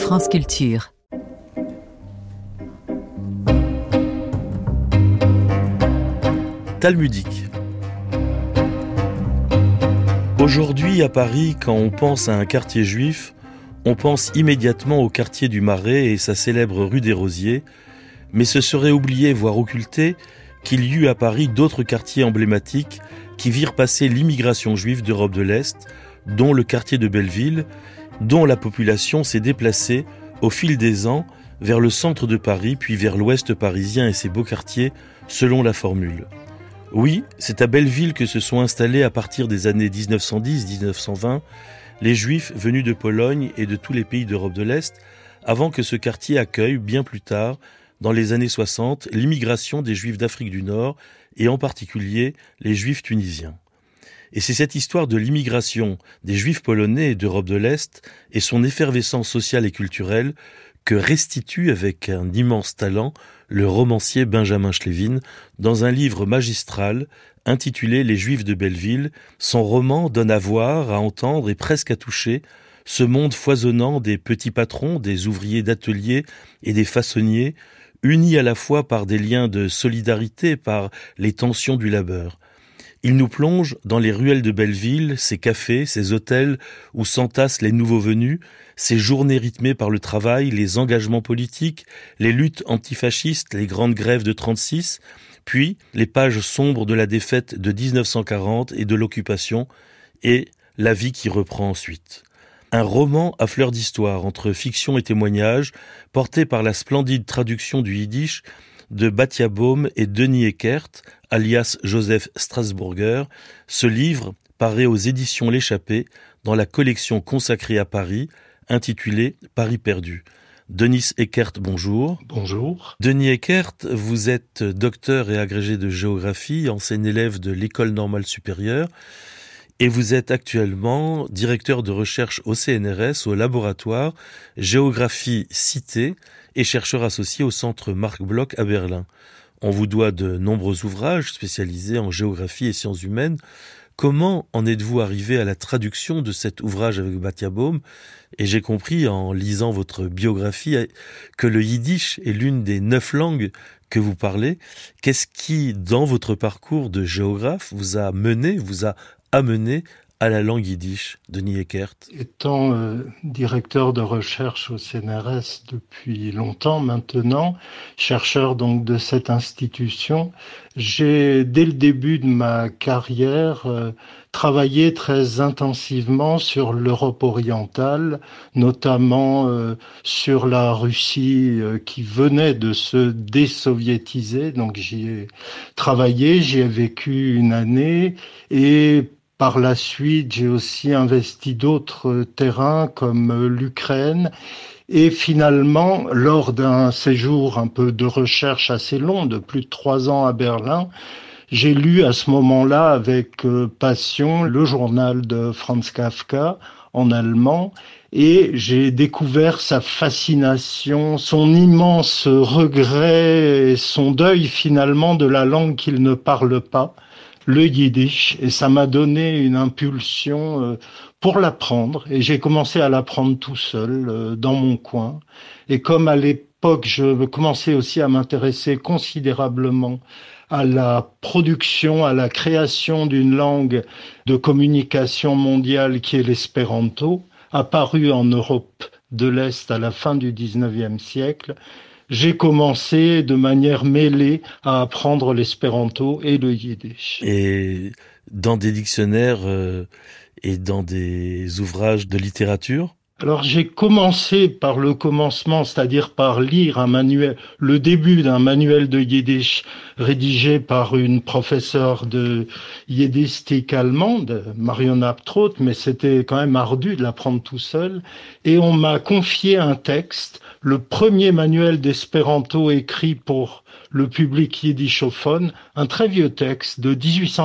France Culture. Talmudique. Aujourd'hui, à Paris, quand on pense à un quartier juif, on pense immédiatement au quartier du Marais et sa célèbre rue des Rosiers, mais ce serait oublier, voire occulter, qu'il y eut à Paris d'autres quartiers emblématiques qui virent passer l'immigration juive d'Europe de l'Est, dont le quartier de Belleville, dont la population s'est déplacée au fil des ans vers le centre de Paris, puis vers l'ouest parisien et ses beaux quartiers, selon la formule. Oui, c'est à Belleville que se sont installés à partir des années 1910-1920 les Juifs venus de Pologne et de tous les pays d'Europe de l'Est, avant que ce quartier accueille, bien plus tard, dans les années 60, l'immigration des Juifs d'Afrique du Nord, et en particulier les Juifs tunisiens. Et c'est cette histoire de l'immigration des Juifs polonais et d'Europe de l'Est et son effervescence sociale et culturelle que restitue avec un immense talent le romancier Benjamin Schlevin dans un livre magistral intitulé « Les Juifs de Belleville ». Son roman donne à voir, à entendre et presque à toucher ce monde foisonnant des petits patrons, des ouvriers d'atelier et des façonniers, unis à la fois par des liens de solidarité, par les tensions du labeur. Il nous plonge dans les ruelles de Belleville, ses cafés, ses hôtels où s'entassent les nouveaux venus, ses journées rythmées par le travail, les engagements politiques, les luttes antifascistes, les grandes grèves de 36, puis les pages sombres de la défaite de 1940 et de l'occupation, et la vie qui reprend ensuite. Un roman à fleur d'histoire entre fiction et témoignage, porté par la splendide traduction du yiddish de Batya Baum et Denis Eckert, alias Joseph Strasburger. Ce livre paraît aux éditions L'Échappée dans la collection consacrée à Paris, intitulée Paris perdu. Denis Eckert, bonjour. Bonjour. Denis Eckert, vous êtes docteur et agrégé de géographie, ancien élève de l'École normale supérieure, et vous êtes actuellement directeur de recherche au CNRS, au laboratoire Géographie Cité, et chercheur associé au centre Marc Bloch à Berlin. On vous doit de nombreux ouvrages spécialisés en géographie et sciences humaines. Comment en êtes-vous arrivé à la traduction de cet ouvrage avec Batya Baum ? Et j'ai compris en lisant votre biographie que le yiddish est l'une des 9 langues que vous parlez. Qu'est-ce qui, dans votre parcours de géographe, vous a amené à la langue yiddish, Denis Eckert? Étant directeur de recherche au CNRS depuis longtemps maintenant, chercheur donc de cette institution, j'ai dès le début de ma carrière travaillé très intensivement sur l'Europe orientale, notamment sur la Russie qui venait de se désoviétiser. Donc j'y ai travaillé, j'y ai vécu une année et par la suite, j'ai aussi investi d'autres terrains comme l'Ukraine. Et finalement, lors d'un séjour un peu de recherche assez long, de plus de 3 ans à Berlin, j'ai lu à ce moment-là avec passion le journal de Franz Kafka en allemand. Et j'ai découvert sa fascination, son immense regret et son deuil finalement de la langue qu'il ne parle pas, le yiddish, et ça m'a donné une impulsion pour l'apprendre, et j'ai commencé à l'apprendre tout seul dans mon coin. Et comme à l'époque je commençais aussi à m'intéresser considérablement à la production, à la création d'une langue de communication mondiale qui est l'espéranto, apparue en Europe de l'Est à la fin du 19e siècle, j'ai commencé de manière mêlée à apprendre l'espéranto et le yiddish. Et dans des dictionnaires et dans des ouvrages de littérature? Alors j'ai commencé par le commencement, c'est-à-dire par lire un manuel, le début d'un manuel de yiddish rédigé par une professeure de yiddistique allemande, Marion Abtrot, mais c'était quand même ardu de l'apprendre tout seul. Et on m'a confié un texte, le premier manuel d'espéranto écrit pour le public yiddishophone, un très vieux texte de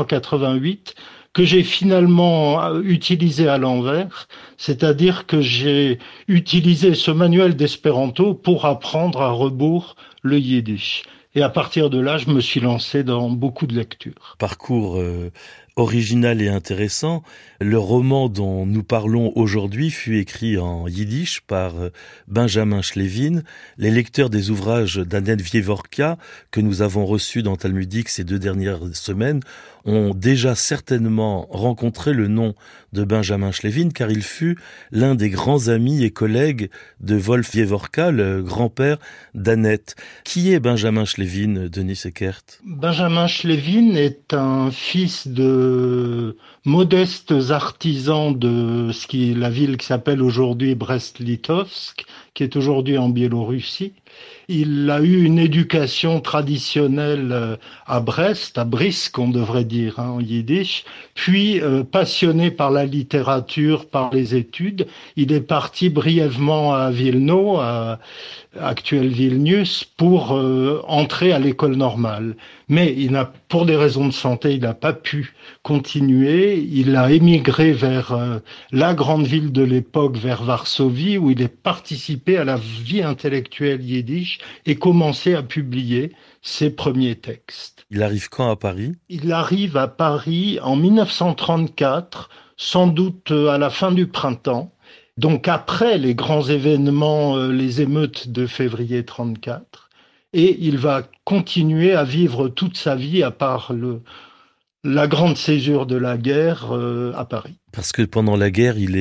1888, que j'ai finalement utilisé à l'envers, c'est-à-dire que j'ai utilisé ce manuel d'espéranto pour apprendre à rebours le yiddish. Et à partir de là, je me suis lancé dans beaucoup de lectures. Parcours original et intéressant. Le roman dont nous parlons aujourd'hui fut écrit en yiddish par Benjamin Schlevin. Les lecteurs des ouvrages d'Annette Wieworka, que nous avons reçus dans Talmudique ces 2 dernières semaines, ont déjà certainement rencontré le nom de Benjamin Schlevin, car il fut l'un des grands amis et collègues de Wolf Wieworka, le grand-père d'Annette. Qui est Benjamin Schlevin, Denis Eckert? Benjamin Schlevin est un fils de modestes artisans de la ville qui s'appelle aujourd'hui Brest-Litovsk, qui est aujourd'hui en Biélorussie. Il a eu une éducation traditionnelle à Brest, à Brisk on devrait dire en yiddish, puis passionné par la littérature, par les études, il est parti brièvement à Vilno, à actuel Vilnius, pour entrer à l'école normale. Mais pour des raisons de santé, il n'a pas pu continuer. Il a émigré vers la grande ville de l'époque, vers Varsovie, où il a participé à la vie intellectuelle yiddish et commencé à publier ses premiers textes. Il arrive quand à Paris? Il arrive à Paris en 1934, sans doute à la fin du printemps. Donc après les grands événements, les émeutes de février 1934, et il va continuer à vivre toute sa vie à part la grande césure de la guerre à Paris. Parce que pendant la guerre, il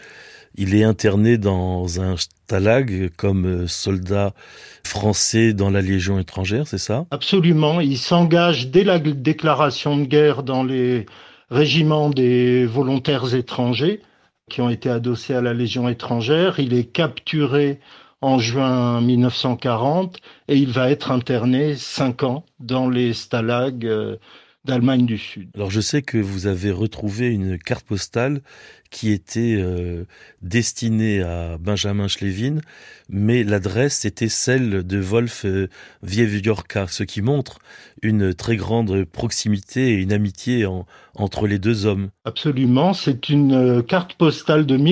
est interné dans un stalag comme soldat français dans la Légion étrangère, c'est ça? Absolument, il s'engage dès la déclaration de guerre dans les régiments des volontaires étrangers qui ont été adossés à la Légion étrangère. Il est capturé en juin 1940 et il va être interné 5 ans dans les stalags d'Allemagne du Sud. Alors je sais que vous avez retrouvé une carte postale qui était destinée à Benjamin Schlevin, mais l'adresse était celle de Wolf Wieworka, ce qui montre une très grande proximité et une amitié entre les deux hommes. Absolument, c'est une carte postale de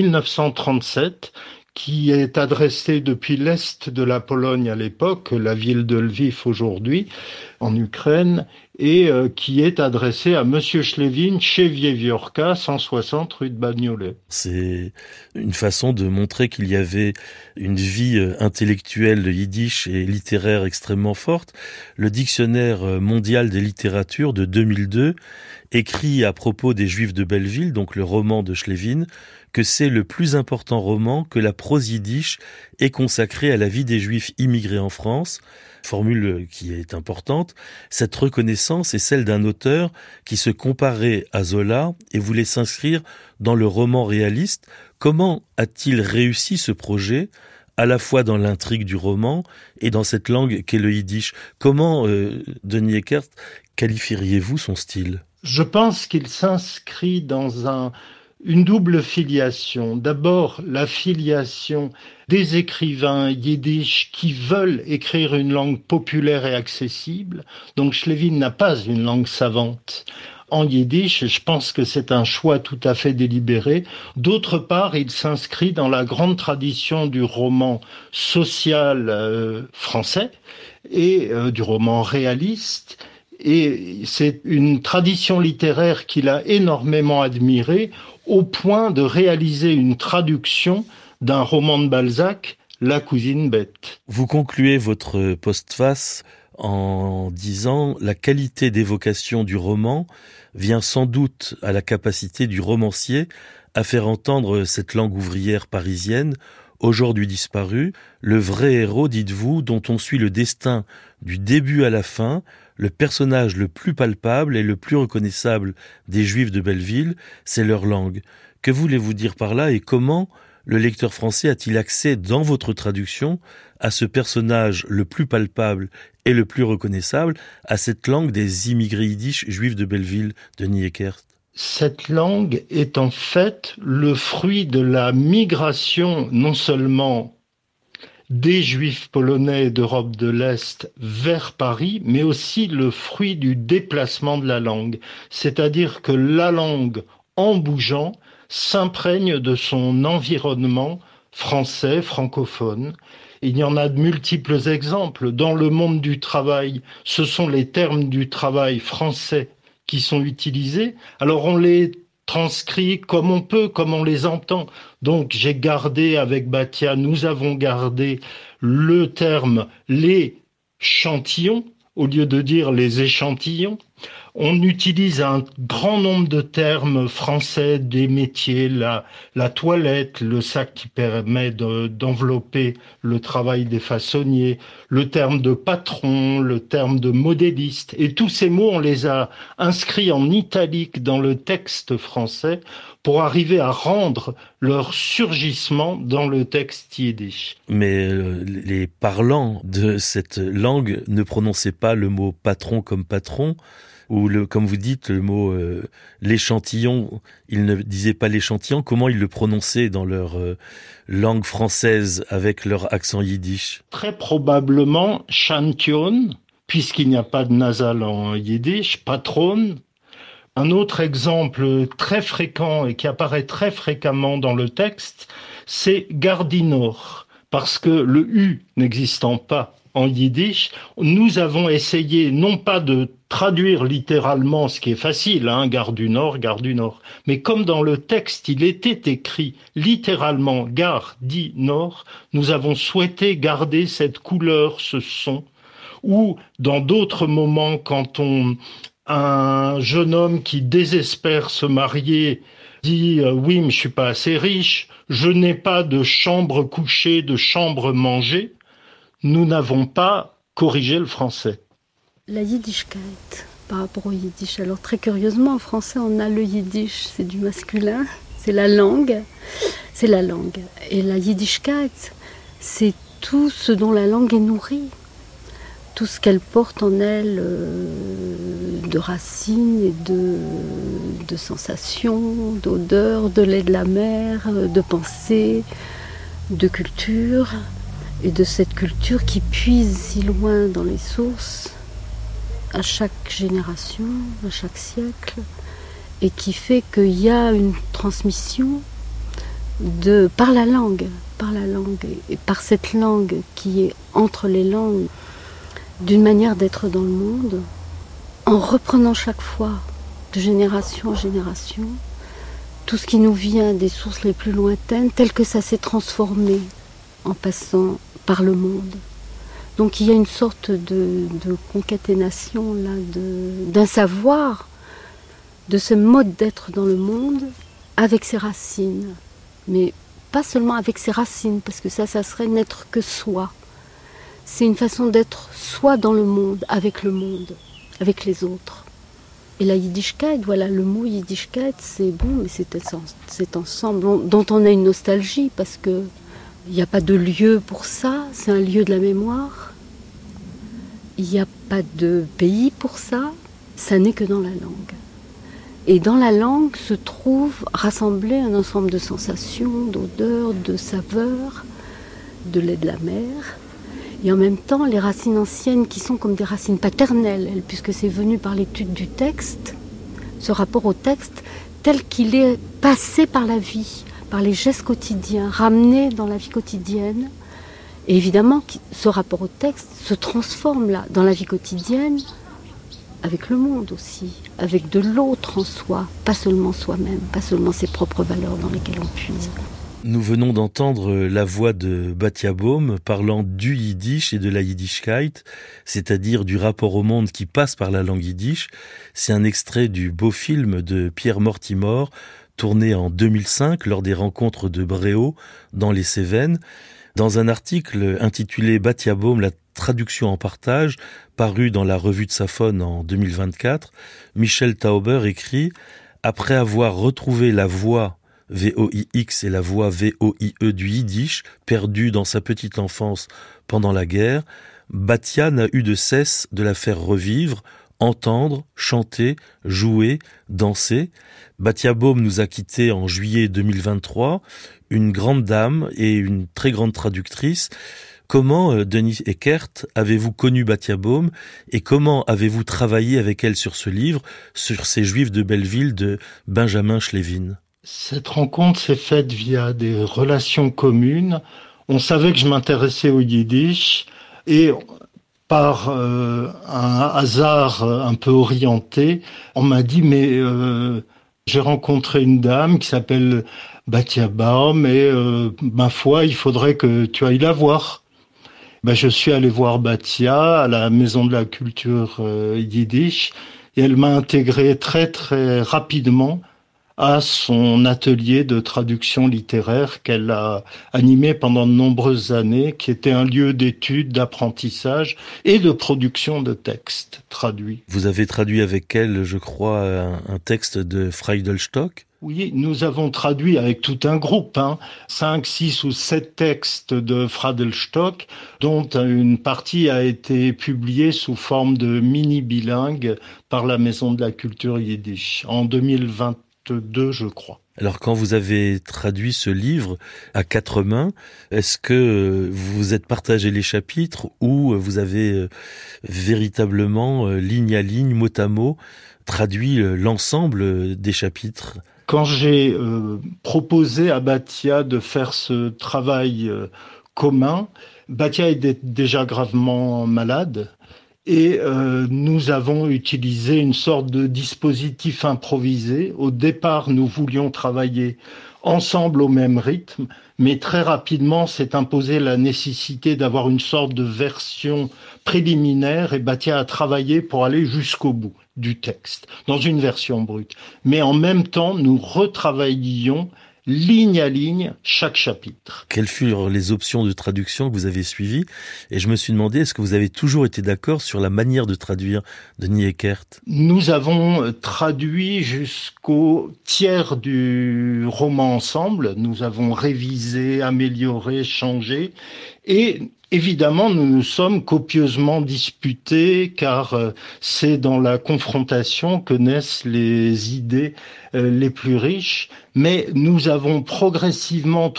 1937 qui est adressée depuis l'est de la Pologne à l'époque, la ville de Lviv aujourd'hui, en Ukraine, et qui est adressée à Monsieur Schlevin chez Wieworka, 160 rue de Bagnolet. C'est une façon de montrer qu'il y avait une vie intellectuelle yiddish et littéraire extrêmement forte. Le dictionnaire mondial des littératures de 2002 écrit à propos des Juifs de Belleville, donc le roman de Schlevin, que c'est le plus important roman que la prose yiddish ait consacré à la vie des Juifs immigrés en France, formule qui est importante. Cette reconnaissance est celle d'un auteur qui se comparait à Zola et voulait s'inscrire dans le roman réaliste. Comment a-t-il réussi ce projet, à la fois dans l'intrigue du roman et dans cette langue qu'est le yiddish? Comment, Denis Eckert, qualifieriez-vous son style? Je pense qu'il s'inscrit dans une double filiation. D'abord, la filiation des écrivains yiddish qui veulent écrire une langue populaire et accessible. Donc Schlevin n'a pas une langue savante en yiddish, et je pense que c'est un choix tout à fait délibéré. D'autre part, il s'inscrit dans la grande tradition du roman social français et du roman réaliste. Et c'est une tradition littéraire qu'il a énormément admirée, au point de réaliser une traduction d'un roman de Balzac, La cousine bête. Vous concluez votre postface en disant « La qualité d'évocation du roman vient sans doute à la capacité du romancier à faire entendre cette langue ouvrière parisienne, aujourd'hui disparue, le vrai héros, dites-vous, dont on suit le destin du début à la fin, le personnage le plus palpable et le plus reconnaissable des Juifs de Belleville, c'est leur langue. Que voulez-vous dire par là et comment le lecteur français a-t-il accès dans votre traduction à ce personnage le plus palpable et le plus reconnaissable, à cette langue des immigrés yiddish juifs de Belleville, Denis Eckert? Cette langue est en fait le fruit de la migration non seulement des Juifs polonais d'Europe de l'Est vers Paris, mais aussi le fruit du déplacement de la langue. C'est-à-dire que la langue, en bougeant, s'imprègne de son environnement français, francophone. Il y en a de multiples exemples. Dans le monde du travail, ce sont les termes du travail français qui sont utilisés. Alors on les transcrit comme on peut, comme on les entend. Donc j'ai gardé avec Batia, nous avons gardé le terme les chantillons au lieu de dire les échantillons. On utilise un grand nombre de termes français des métiers, la toilette, le sac qui permet d'envelopper le travail des façonniers, le terme de patron, le terme de modéliste. Et tous ces mots, on les a inscrits en italique dans le texte français pour arriver à rendre leur surgissement dans le texte yiddish. Mais les parlants de cette langue ne prononçaient pas le mot patron comme patron, ou comme vous dites, le mot l'échantillon, ils ne disaient pas l'échantillon. Comment ils le prononçaient dans leur langue française avec leur accent yiddish? Très probablement chantion, puisqu'il n'y a pas de nasal en yiddish, patron. Un autre exemple très fréquent et qui apparaît très fréquemment dans le texte, c'est gardinor, parce que le U n'existant pas en yiddish, nous avons essayé non pas de traduire littéralement, ce qui est facile, gare du Nord, mais comme dans le texte il était écrit littéralement gare dit Nord, nous avons souhaité garder cette couleur, ce son, ou dans d'autres moments quand un jeune homme qui désespère se marier dit oui mais je suis pas assez riche, je n'ai pas de chambre couchée, de chambre mangée, nous n'avons pas corrigé le français. La yiddishkeit par rapport au yiddish. Alors très curieusement en français on a le yiddish, c'est du masculin, c'est la langue. Et la yiddishkeit c'est tout ce dont la langue est nourrie. Tout ce qu'elle porte en elle de racines et de sensations, d'odeurs, de lait de la mer, de pensées, de culture, et de cette culture qui puise si loin dans les sources, à chaque génération, à chaque siècle, et qui fait qu'il y a une transmission par la langue, et par cette langue qui est entre les langues, d'une manière d'être dans le monde, en reprenant chaque fois, de génération en génération, tout ce qui nous vient des sources les plus lointaines, tel que ça s'est transformé en passant par le monde. Donc il y a une sorte de concaténation là, d'un savoir, de ce mode d'être dans le monde, avec ses racines. Mais pas seulement avec ses racines, parce que ça serait n'être que soi. C'est une façon d'être soi dans le monde, avec les autres. Et la yiddishkeit, voilà, le mot yiddishkeit, c'est bon, mais c'est ensemble dont on a une nostalgie, parce que il n'y a pas de lieu pour ça, c'est un lieu de la mémoire. Il n'y a pas de pays pour ça, ça n'est que dans la langue. Et dans la langue se trouve rassemblé un ensemble de sensations, d'odeurs, de saveurs, de lait de la mer. Et en même temps, les racines anciennes qui sont comme des racines paternelles, puisque c'est venu par l'étude du texte, ce rapport au texte tel qu'il est passé par la vie, par les gestes quotidiens, ramené dans la vie quotidienne. Et évidemment, ce rapport au texte se transforme là, dans la vie quotidienne, avec le monde aussi, avec de l'autre en soi, pas seulement soi-même, pas seulement ses propres valeurs dans lesquelles on puise. Nous venons d'entendre la voix de Batia Bohm parlant du yiddish et de la yiddishkeit, c'est-à-dire du rapport au monde qui passe par la langue yiddish. C'est un extrait du beau film de Pierre Mortimore, tourné en 2005 lors des rencontres de Bréau dans les Cévennes. Dans un article intitulé Batia Bohm, la traduction en partage, paru dans la revue de Safon en 2024, Michel Tauber écrit « Après avoir retrouvé la voix VOIX et la voix VOIE du yiddish, perdue dans sa petite enfance pendant la guerre, Batia n'a eu de cesse de la faire revivre, entendre, chanter, jouer, danser. Batia Bohm nous a quittés en juillet 2023, une grande dame et une très grande traductrice. Comment, Denis Eckert, avez-vous connu Batia Bohm et comment avez-vous travaillé avec elle sur ce livre, sur ces Juifs de Belleville de Benjamin Schlevin? Cette rencontre s'est faite via des relations communes. On savait que je m'intéressais au yiddish et par un hasard un peu orienté, on m'a dit mais j'ai rencontré une dame qui s'appelle Batia Baum et ma foi, il faudrait que tu ailles la voir. Je suis allé voir Batia à la Maison de la Culture Yiddish et elle m'a intégré très très rapidement à son atelier de traduction littéraire qu'elle a animé pendant de nombreuses années, qui était un lieu d'étude, d'apprentissage et de production de textes traduits. Vous avez traduit avec elle, je crois, un texte de Freudelstock ? Oui, nous avons traduit avec tout un groupe, 5, 6 ou 7 textes de Freudelstock, dont une partie a été publiée sous forme de mini-bilingue par la Maison de la Culture Yiddish en 2022, je crois. Alors quand vous avez traduit ce livre à 4 mains, est-ce que vous vous êtes partagé les chapitres ou vous avez véritablement, ligne à ligne, mot à mot, traduit l'ensemble des chapitres ? Quand j'ai proposé à Batia de faire ce travail commun, Batia était déjà gravement malade et nous avons utilisé une sorte de dispositif improvisé. Au départ, nous voulions travailler ensemble au même rythme, mais très rapidement s'est imposée la nécessité d'avoir une sorte de version préliminaire et Batia a travaillé pour aller jusqu'au bout du texte, dans une version brute. Mais en même temps, nous retravaillions ligne à ligne chaque chapitre. Quelles furent les options de traduction que vous avez suivies ? Et je me suis demandé, est-ce que vous avez toujours été d'accord sur la manière de traduire Denis Eckert ? Nous avons traduit jusqu'au tiers du roman ensemble. Nous avons révisé, amélioré, changé. Et évidemment, nous nous sommes copieusement disputés car c'est dans la confrontation que naissent les idées les plus riches. Mais nous avons progressivement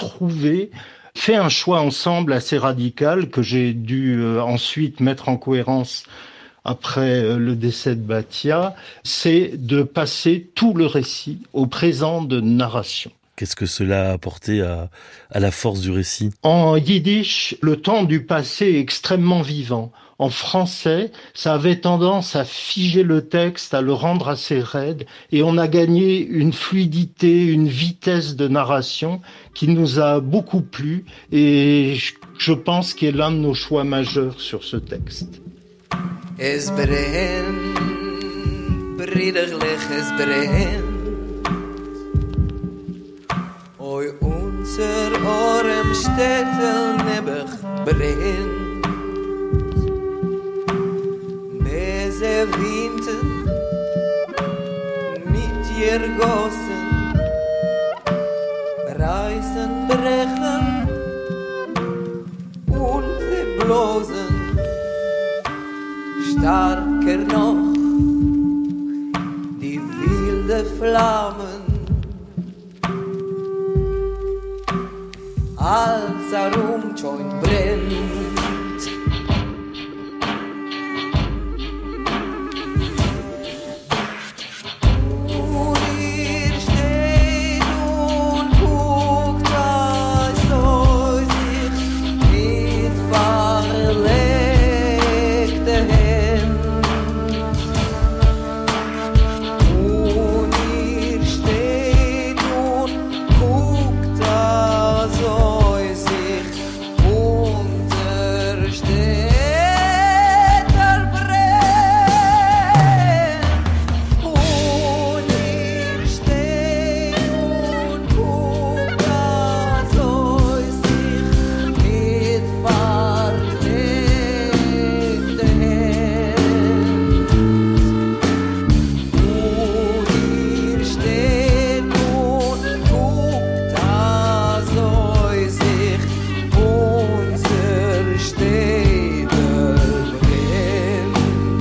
fait un choix ensemble assez radical que j'ai dû ensuite mettre en cohérence après le décès de Batia, c'est de passer tout le récit au présent de narration. Qu'est-ce que cela a apporté à la force du récit ? En yiddish, le temps du passé est extrêmement vivant. En français, ça avait tendance à figer le texte, à le rendre assez raide, et on a gagné une fluidité, une vitesse de narration qui nous a beaucoup plu, et je pense qu'il est l'un de nos choix majeurs sur ce texte. Oi unser Orem Städtel nebach brennt Beze Winten mit ihr Gossen Reißen, brechen und sie blosen Starker noch die wilde Flammen als Rumjoint brennt. Und ihr steht und guckt, als soll sich mit verlegten Händen. Und ihr steht und guckt, als soll sich unser Städter brennt. Und ihr steht und guckt, als soll sich mit verlegten Händen. Und ihr steht und guckt, als soll sich unser Städter brennt.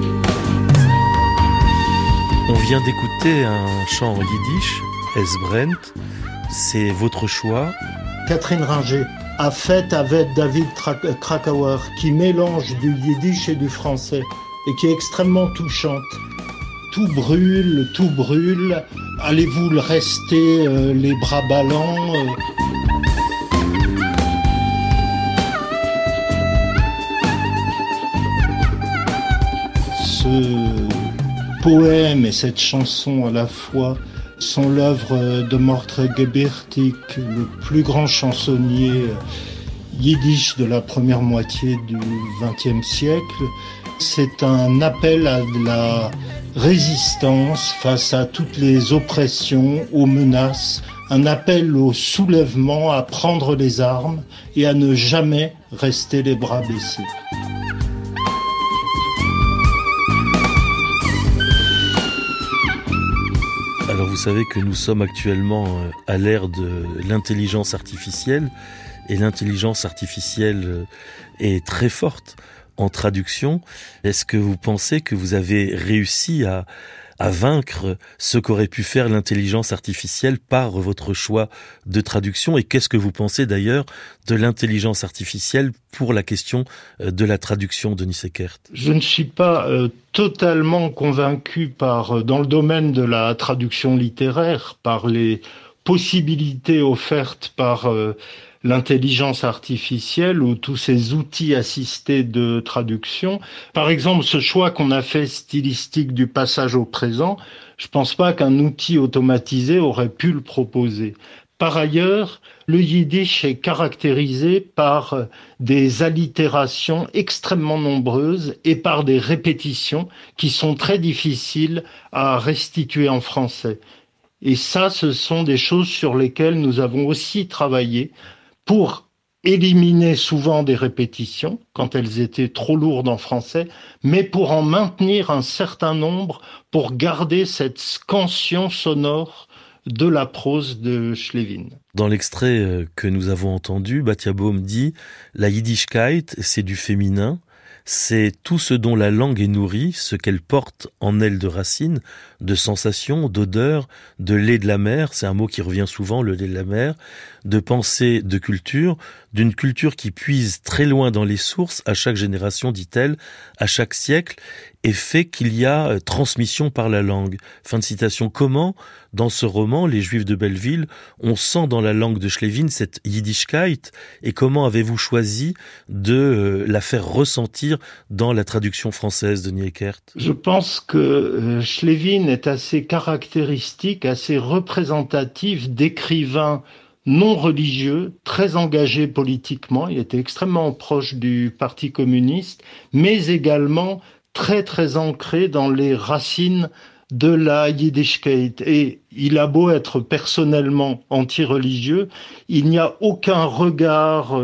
On vient d'écouter un chant en yiddish, Es brennt. C'est votre choix. Catherine Ringer a fait avec David Krakauer, qui mélange du yiddish et du français, et qui est extrêmement touchante. Tout brûle, allez-vous le rester les bras ballants poème et cette chanson à la fois sont l'œuvre de Mordechai Gebirtig, le plus grand chansonnier yiddish de la première moitié du XXe siècle. C'est un appel à de la résistance face à toutes les oppressions, aux menaces, un appel au soulèvement, à prendre les armes et à ne jamais rester les bras baissés. Alors vous savez que nous sommes actuellement à l'ère de l'intelligence artificielle, et l'intelligence artificielle est très forte en traduction. Est-ce que vous pensez que vous avez réussi à vaincre ce qu'aurait pu faire l'intelligence artificielle par votre choix de traduction? Et qu'est-ce que vous pensez d'ailleurs de l'intelligence artificielle pour la question de la traduction, Denis Eckert? Je ne suis pas totalement convaincu dans le domaine de la traduction littéraire, par les possibilités offertes par l'intelligence artificielle ou tous ces outils assistés de traduction. Par exemple, ce choix qu'on a fait stylistique du passage au présent, je pense pas qu'un outil automatisé aurait pu le proposer. Par ailleurs, le yiddish est caractérisé par des allitérations extrêmement nombreuses et par des répétitions qui sont très difficiles à restituer en français. Et ça, ce sont des choses sur lesquelles nous avons aussi travaillé pour éliminer souvent des répétitions quand elles étaient trop lourdes en français, mais pour en maintenir un certain nombre, pour garder cette scansion sonore de la prose de Schlevin. Dans l'extrait que nous avons entendu, Batya Baum dit « La Yiddishkeit, c'est du féminin, c'est tout ce dont la langue est nourrie, ce qu'elle porte en elle de racines, de sensations, d'odeurs, de lait de la mer, c'est un mot qui revient souvent, le lait de la mer, de pensée, de culture, d'une culture qui puise très loin dans les sources, à chaque génération, dit-elle, à chaque siècle, et fait qu'il y a transmission par la langue. » Fin de citation. Comment, dans ce roman, Les Juifs de Belleville, on sent dans la langue de Schlevin cette Yiddishkeit, et comment avez-vous choisi de la faire ressentir dans la traduction française, Denis Eckert? Je pense que Schlevin est assez caractéristique, assez représentatif d'écrivains non religieux, très engagés politiquement. Il était extrêmement proche du Parti communiste, mais également très très ancré dans les racines de la Yiddishkeit. Et il a beau être personnellement anti-religieux, il n'y a aucun regard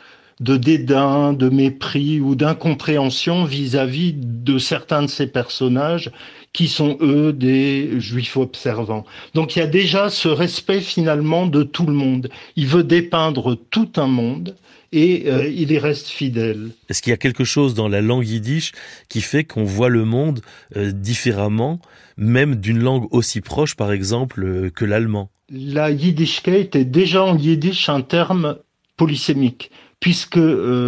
de dédain, de mépris ou d'incompréhension vis-à-vis de certains de ces personnages qui sont, eux, des juifs observants. Donc il y a déjà ce respect finalement de tout le monde. Il veut dépeindre tout un monde et il y reste fidèle. Est-ce qu'il y a quelque chose dans la langue yiddish qui fait qu'on voit le monde différemment, même d'une langue aussi proche, par exemple, que l'allemand? La Yiddishkeit est déjà en yiddish un terme polysémique. Puisque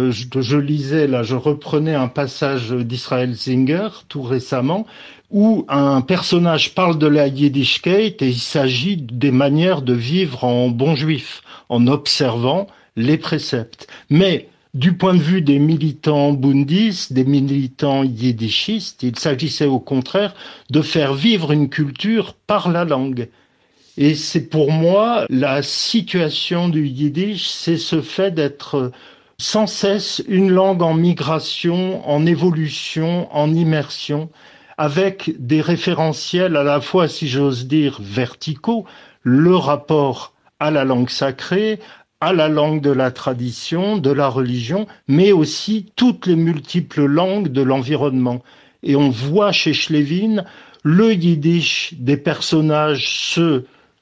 je lisais, là, je reprenais un passage d'Israël Singer tout récemment, où un personnage parle de la Yiddishkeit et il s'agit des manières de vivre en bon juif, en observant les préceptes. Mais du point de vue des militants bundistes, des militants yiddishistes, il s'agissait au contraire de faire vivre une culture par la langue. Et c'est pour moi la situation du yiddish, c'est ce fait d'être sans cesse une langue en migration, en évolution, en immersion, avec des référentiels à la fois, si j'ose dire, verticaux, le rapport à la langue sacrée, à la langue de la tradition, de la religion, mais aussi toutes les multiples langues de l'environnement. Et on voit chez Schlevin le yiddish des personnages se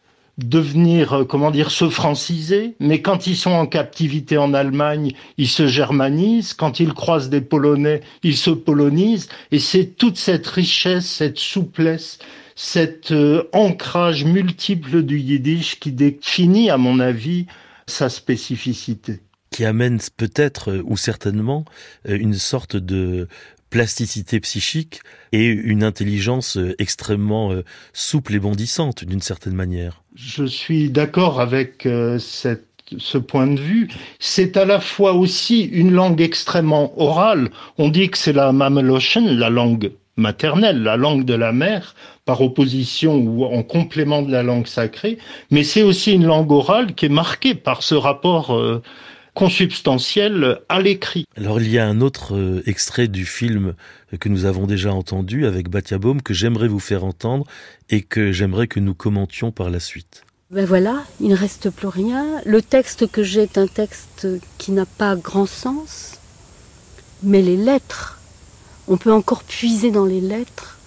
franciser, mais quand ils sont en captivité en Allemagne, ils se germanisent, quand ils croisent des Polonais, ils se polonisent, et c'est toute cette richesse, cette souplesse, cet ancrage multiple du yiddish qui définit, à mon avis, sa spécificité. Qui amène peut-être, ou certainement, une sorte de plasticité psychique et une intelligence extrêmement souple et bondissante, d'une certaine manière. Je suis d'accord avec ce point de vue. C'est à la fois aussi une langue extrêmement orale. On dit que c'est la Mameloschen, la langue maternelle, la langue de la mère, par opposition ou en complément de la langue sacrée, mais c'est aussi une langue orale qui est marquée par ce rapport consubstantiel à l'écrit. Alors il y a un autre extrait du film que nous avons déjà entendu avec Batia Böhm que j'aimerais vous faire entendre et que j'aimerais que nous commentions par la suite. Ben voilà, il ne reste plus rien. Le texte que j'ai est un texte qui n'a pas grand sens, mais les lettres, on peut encore puiser dans les lettres.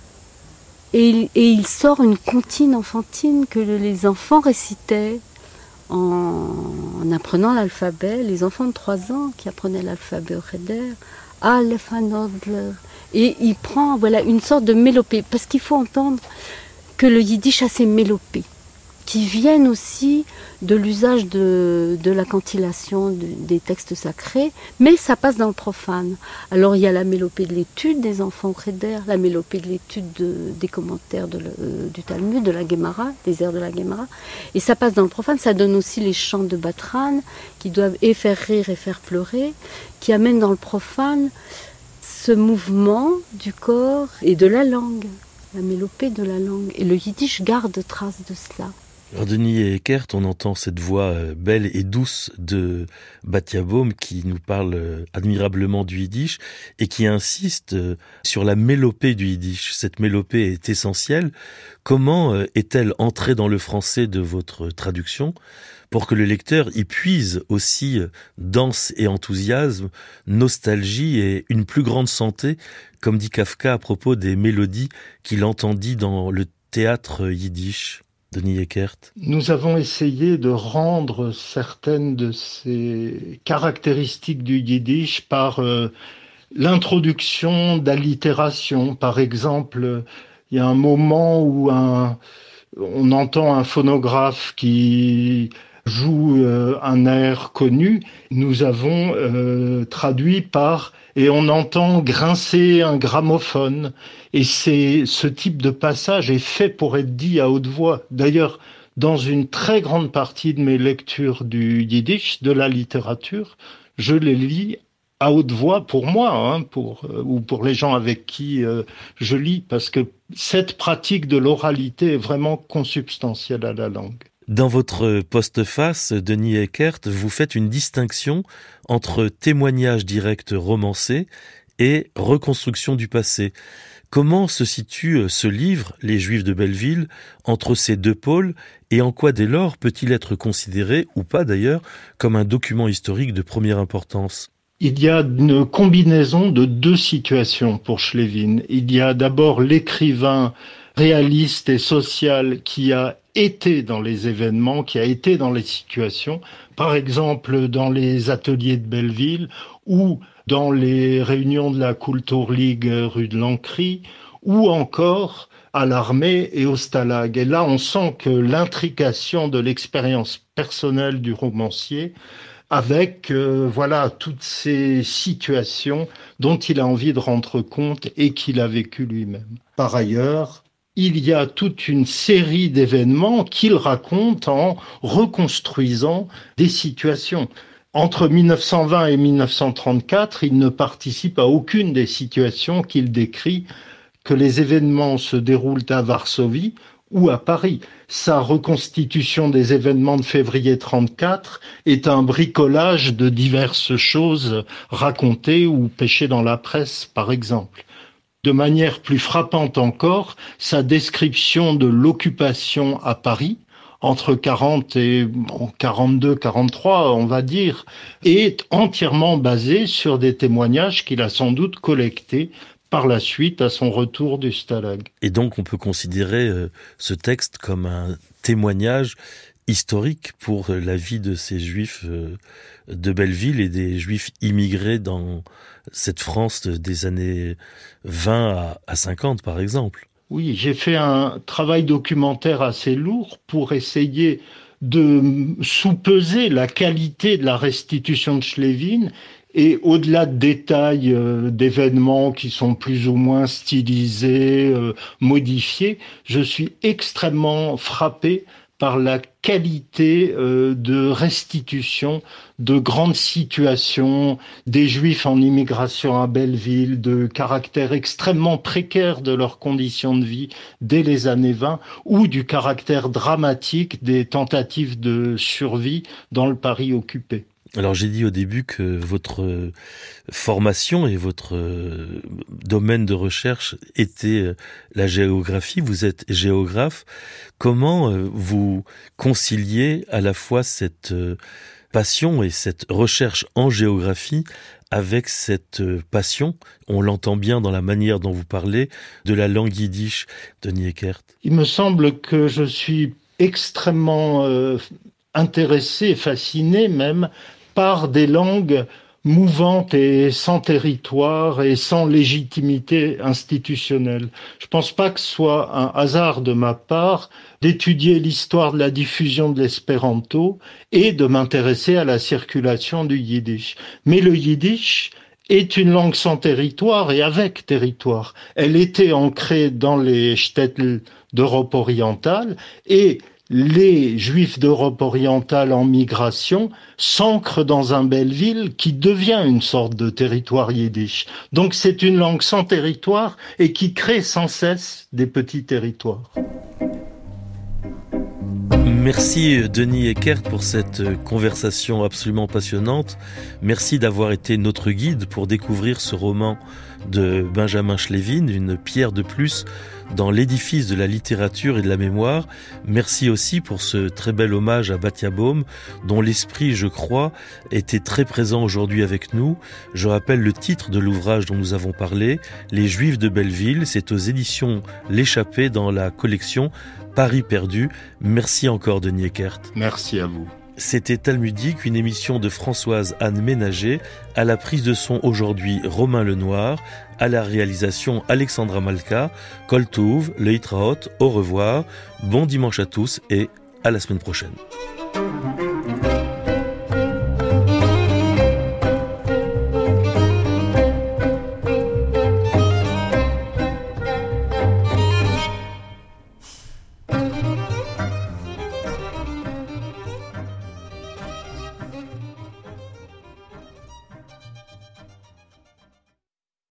Et il sort une comptine enfantine que les enfants récitaient en apprenant l'alphabet, les enfants de 3 ans qui apprenaient l'alphabet au Cheder, Aleph Hanodler. Et il prend une sorte de mélopée, parce qu'il faut entendre que le yiddish a ses mélopées, qui viennent aussi de l'usage de la cantillation des textes sacrés, mais ça passe dans le profane. Alors il y a la mélopée de l'étude des enfants au Cheder, la mélopée de l'étude des commentaires du Talmud, de la Gemara, des airs de la Gemara, et ça passe dans le profane. Ça donne aussi les chants de Batran, qui doivent et faire rire et faire pleurer, qui amènent dans le profane ce mouvement du corps et de la langue, la mélopée de la langue. Et le yiddish garde trace de cela. Alors Denis Eckert, on entend cette voix belle et douce de Batia Böhm qui nous parle admirablement du yiddish et qui insiste sur la mélopée du yiddish. Cette mélopée est essentielle. Comment est-elle entrée dans le français de votre traduction pour que le lecteur y puise aussi danse et enthousiasme, nostalgie et une plus grande santé, comme dit Kafka à propos des mélodies qu'il entendit dans le théâtre yiddish? Denis Eckert. Nous avons essayé de rendre certaines de ces caractéristiques du yiddish par l'introduction d'allitération. Par exemple, il y a un moment où on entend un phonographe qui joue un air connu. Nous avons traduit par « et on entend grincer un gramophone ». Et ce type de passage est fait pour être dit à haute voix. D'ailleurs, dans une très grande partie de mes lectures du yiddish, de la littérature, je les lis à haute voix pour moi, ou pour les gens avec qui je lis, parce que cette pratique de l'oralité est vraiment consubstantielle à la langue. Dans votre postface, Denis Eckert, vous faites une distinction entre témoignage direct romancé et reconstruction du passé. Comment se situe ce livre, Les Juifs de Belleville, entre ces deux pôles et en quoi dès lors peut-il être considéré, ou pas d'ailleurs, comme un document historique de première importance ? Il y a une combinaison de deux situations pour Schlevin. Il y a d'abord l'écrivain réaliste et social qui a été dans les événements, qui a été dans les situations, par exemple dans les ateliers de Belleville ou dans les réunions de la Kulturligue rue de l'Ancry, ou encore à l'armée et au stalag. Et là, on sent que l'intrication de l'expérience personnelle du romancier avec toutes ces situations dont il a envie de rendre compte et qu'il a vécu lui-même. Par ailleurs, il y a toute une série d'événements qu'il raconte en reconstruisant des situations. Entre 1920 et 1934, il ne participe à aucune des situations qu'il décrit, que les événements se déroulent à Varsovie ou à Paris. Sa reconstitution des événements de février 1934 est un bricolage de diverses choses racontées ou pêchées dans la presse, par exemple. De manière plus frappante encore, sa description de l'occupation à Paris, entre 40 et 42, 43, on va dire, est entièrement basée sur des témoignages qu'il a sans doute collectés par la suite à son retour du stalag. Et donc on peut considérer ce texte comme un témoignage historique pour la vie de ces juifs de Belleville et des juifs immigrés dans cette France des années 20 à 50 par exemple. Oui, j'ai fait un travail documentaire assez lourd pour essayer de sous-peser la qualité de la restitution de Schlevin et au-delà de détails d'événements qui sont plus ou moins stylisés, modifiés, je suis extrêmement frappé par la qualité de restitution de grandes situations des Juifs en immigration à Belleville, de caractère extrêmement précaire de leurs conditions de vie dès les années 20, ou du caractère dramatique des tentatives de survie dans le Paris occupé. Alors j'ai dit au début que votre formation et votre domaine de recherche était la géographie. Vous êtes géographe. Comment vous conciliez à la fois cette passion et cette recherche en géographie avec cette passion, on l'entend bien dans la manière dont vous parlez, de la langue yiddish, Denis Eckert? Il me semble que je suis extrêmement intéressé, fasciné même, par des langues mouvantes et sans territoire et sans légitimité institutionnelle. Je ne pense pas que ce soit un hasard de ma part d'étudier l'histoire de la diffusion de l'espéranto et de m'intéresser à la circulation du yiddish. Mais le yiddish est une langue sans territoire et avec territoire. Elle était ancrée dans les shtetl d'Europe orientale et les Juifs d'Europe orientale en migration s'ancrent dans un Belleville qui devient une sorte de territoire yiddish. Donc c'est une langue sans territoire et qui crée sans cesse des petits territoires. Merci Denis Eckert pour cette conversation absolument passionnante. Merci d'avoir été notre guide pour découvrir ce roman de Benjamin Schlevin, une pierre de plus dans l'édifice de la littérature et de la mémoire. Merci aussi pour ce très bel hommage à Batya Baum, dont l'esprit, je crois, était très présent aujourd'hui avec nous. Je rappelle le titre de l'ouvrage dont nous avons parlé, Les Juifs de Belleville. C'est aux éditions L'Échappée dans la collection Paris perdu. Merci encore Denis Eckert. Merci à vous. C'était Talmudique, une émission de Françoise Anne Ménager, à la prise de son aujourd'hui Romain Lenoir, à la réalisation Alexandra Malka, Kol Tov, Leitraot, au revoir, bon dimanche à tous et à la semaine prochaine.